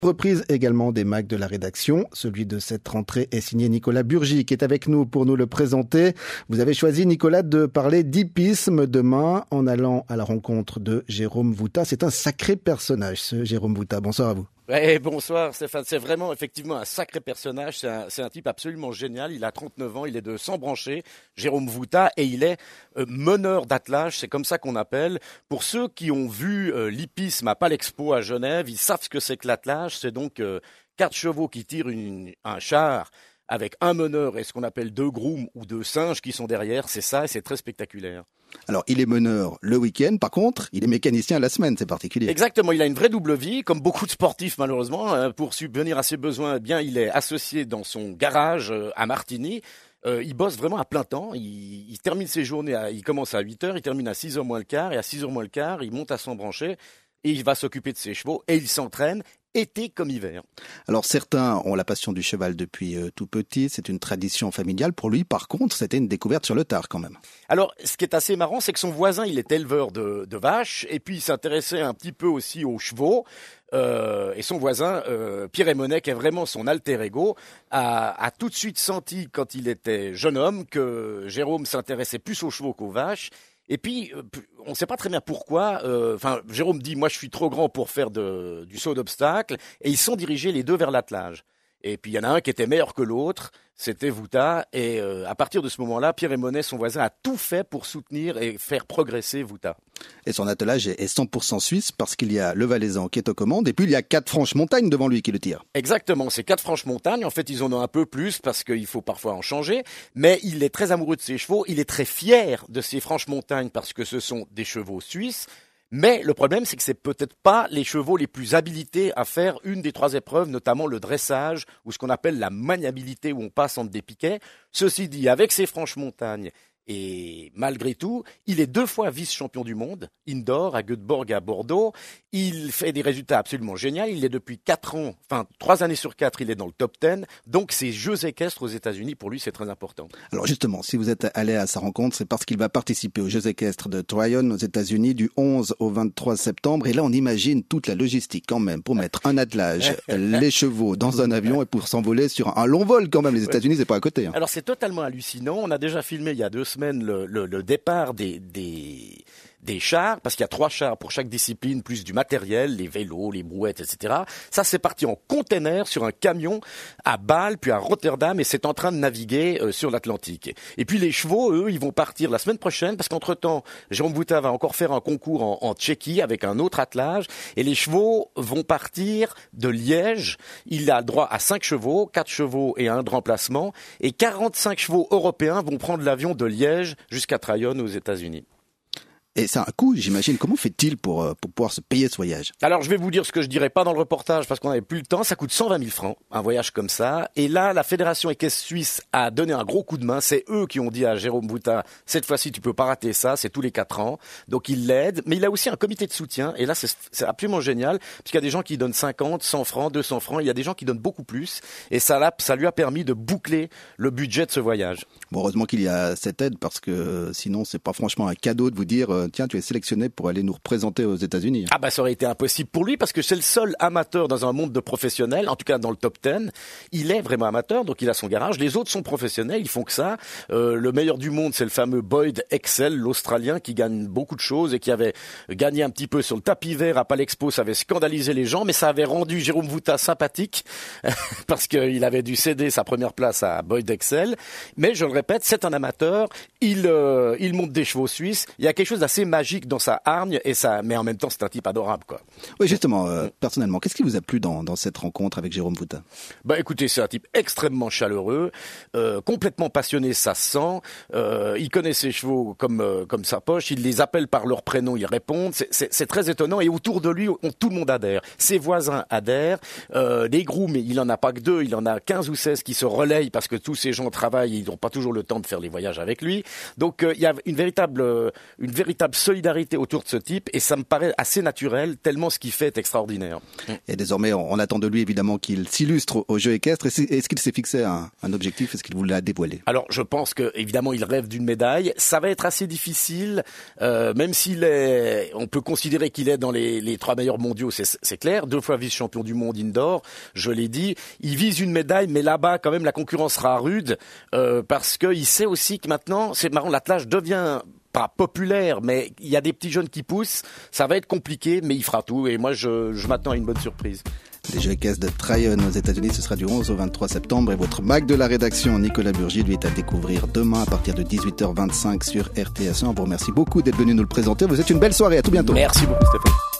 Reprise également des Macs de la rédaction. Celui de cette rentrée est signé Nicolas Burgy, qui est avec nous pour nous le présenter. Vous avez choisi, Nicolas, de parler d'hippisme demain en allant à la rencontre de Jérôme Vouta. C'est un sacré personnage, ce Jérôme Vouta. Bonsoir à vous. Ouais, bonsoir Stéphane, c'est vraiment effectivement un sacré personnage, c'est un type absolument génial, il a 39 ans, il est de Sambranché, Jérôme Vouta, et il est meneur d'attelage, c'est comme ça qu'on appelle. Pour ceux qui ont vu l'hippisme à Palexpo à Genève, ils savent ce que c'est que l'attelage, c'est donc 4 chevaux qui tirent un char avec un meneur et ce qu'on appelle 2 grooms ou 2 singes qui sont derrière, c'est ça et c'est très spectaculaire. Alors, il est meneur le week-end, par contre, il est mécanicien la semaine, c'est particulier. Exactement, il a une vraie double vie, comme beaucoup de sportifs malheureusement. Pour subvenir à ses besoins, eh bien, il est associé dans son garage à Martigny. Il bosse vraiment à plein temps, il termine ses journées, il commence à 8h, il termine à 6h moins le quart, et à 6h moins le quart, il monte à Sambranché, et il va s'occuper de ses chevaux, et il s'entraîne. Été comme hiver. Alors certains ont la passion du cheval depuis tout petit, c'est une tradition familiale. Pour lui, par contre, c'était une découverte sur le tard quand même. Alors, ce qui est assez marrant, c'est que son voisin, il est éleveur de vaches, et puis il s'intéressait un petit peu aussi aux chevaux. Et son voisin, Pierre Emonet, qui est vraiment son alter ego, a tout de suite senti, quand il était jeune homme, que Jérôme s'intéressait plus aux chevaux qu'aux vaches. Et puis, on ne sait pas très bien pourquoi. Jérôme dit, moi, je suis trop grand pour faire du saut d'obstacle. Et ils sont dirigés les deux vers l'attelage. Et puis, il y en a un qui était meilleur que l'autre. C'était Vouta. Et à partir de ce moment-là, Pierre Emonet, son voisin, a tout fait pour soutenir et faire progresser Vouta. Et son attelage est 100% suisse parce qu'il y a le Valaisan qui est aux commandes. Et puis, il y a 4 Franches-Montagnes devant lui qui le tirent. Exactement, c'est 4 Franches-Montagnes. En fait, ils en ont un peu plus parce qu'il faut parfois en changer. Mais il est très amoureux de ses chevaux. Il est très fier de ses Franches-Montagnes parce que ce sont des chevaux suisses. Mais le problème, c'est que c'est peut-être pas les chevaux les plus habilités à faire une des 3 épreuves, notamment le dressage ou ce qu'on appelle la maniabilité où on passe entre des piquets. Ceci dit, avec ses Franches-Montagnes, et malgré tout, il est 2 fois vice-champion du monde, indoor, à Göteborg, à Bordeaux. Il fait des résultats absolument géniaux. Il est depuis 4 ans, 3 années sur 4, il est dans le top 10. Donc, ces Jeux équestres aux États-Unis, pour lui, c'est très important. Alors justement, si vous êtes allé à sa rencontre, c'est parce qu'il va participer aux Jeux équestres de Tryon aux États-Unis du 11 au 23 septembre. Et là, on imagine toute la logistique quand même pour mettre un attelage, les chevaux dans un avion et pour s'envoler sur un long vol quand même. Les États-Unis, c'est pas à côté. Alors, c'est totalement hallucinant. On a déjà filmé il y a 2 semaines le départ des chars, parce qu'il y a 3 chars pour chaque discipline, plus du matériel, les vélos, les brouettes, etc. Ça, c'est parti en container sur un camion à Bâle, puis à Rotterdam, et c'est en train de naviguer sur l'Atlantique. Et puis les chevaux, eux, ils vont partir la semaine prochaine, parce qu'entre-temps, Jérôme Vouta va encore faire un concours en Tchéquie avec un autre attelage, et les chevaux vont partir de Liège. Il a droit à 5 chevaux, 4 chevaux et un de remplacement, et 45 chevaux européens vont prendre l'avion de Liège jusqu'à Tryon aux États-Unis. Et c'est un coût, j'imagine. Comment fait-il pour pouvoir se payer ce voyage? Alors, je vais vous dire ce que je dirais pas dans le reportage parce qu'on n'avait plus le temps. Ça coûte 120 000 francs, un voyage comme ça. Et là, la Fédération équestre suisse a donné un gros coup de main. C'est eux qui ont dit à Jérôme Vouta, cette fois-ci, tu peux pas rater ça. C'est tous les 4 ans. Donc, ils l'aident. Mais il a aussi un comité de soutien. Et là, c'est absolument génial parce qu'il y a des gens qui donnent 50, 100 francs, 200 francs. Il y a des gens qui donnent beaucoup plus. Et ça lui a permis de boucler le budget de ce voyage. Bon, heureusement qu'il y a cette aide parce que sinon, c'est pas franchement un cadeau de vous dire tiens, tu es sélectionné pour aller nous représenter aux États-Unis. Ah bah ça aurait été impossible pour lui parce que c'est le seul amateur dans un monde de professionnels, en tout cas dans le top 10. Il est vraiment amateur, donc il a son garage. Les autres sont professionnels, ils font que ça. Le meilleur du monde, c'est le fameux Boyd Excel, l'Australien, qui gagne beaucoup de choses et qui avait gagné un petit peu sur le tapis vert à Palexpo. Ça avait scandalisé les gens, mais ça avait rendu Jérôme Vouta sympathique parce qu'il avait dû céder sa première place à Boyd Excel. Mais je le répète, c'est un amateur. Il monte des chevaux suisses. Il y a quelque chose d'assez magique dans sa hargne mais en même temps c'est un type adorable, quoi. Oui, justement, personnellement, qu'est-ce qui vous a plu dans cette rencontre avec Jérôme Vouta? Bah écoutez, c'est un type extrêmement chaleureux, complètement passionné, ça se sent. Il connaît ses chevaux comme sa poche, il les appelle par leur prénom, ils répondent. C'est très étonnant et autour de lui, tout le monde adhère. Ses voisins adhèrent. Les grooms, il en a pas que 2, il en a 15 ou 16 qui se relayent parce que tous ces gens travaillent, ils n'ont pas toujours le temps de faire les voyages avec lui. Donc il y a une véritable véritable solidarité autour de ce type et ça me paraît assez naturel tellement ce qu'il fait est extraordinaire. Et désormais, on attend de lui évidemment qu'il s'illustre aux Jeux équestres. Est-ce qu'il s'est fixé un objectif? Est-ce qu'il vous l'a dévoilé? Alors, je pense que évidemment, il rêve d'une médaille. Ça va être assez difficile, même on peut considérer qu'il est dans les 3 meilleurs mondiaux, c'est clair. 2 fois vice-champion du monde indoor, je l'ai dit. Il vise une médaille, mais là-bas, quand même, la concurrence sera rude parce qu'il sait aussi que maintenant, c'est marrant, l'attelage devient pas populaire, mais il y a des petits jeunes qui poussent. Ça va être compliqué, mais il fera tout. Et moi, je m'attends à une bonne surprise. Les Jeux équestres de Tryon aux États-Unis, ce sera du 11 au 23 septembre. Et votre Mac de la rédaction, Nicolas Burgy, lui est à découvrir demain à partir de 18h25 sur RTS1. On vous remercie beaucoup d'être venu nous le présenter. Vous êtes une belle soirée. À tout bientôt. Merci beaucoup, Stéphane.